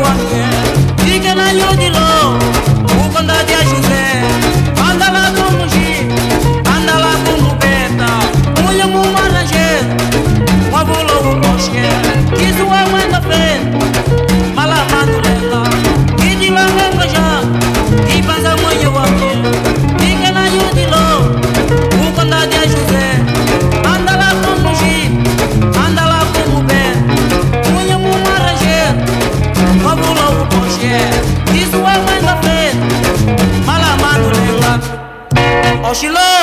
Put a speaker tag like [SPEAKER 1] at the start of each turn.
[SPEAKER 1] Fica na Yudilo, o conda de José. Anda lá com o Mugi, anda lá com o Beta. Mulher mu maranjeiro, uma bula o bosque. Isso é mãe da frente, malamando lela. E de lá mesmo já, e passa mãe eu aqui. Fica na Yudilo, o conda de José. Anda lá com o Mugi, anda lá com o Beta. Mulher mu maranjeiro, uma bula o bosque. Isso é mãe da frente, malamando lela. Oxilô.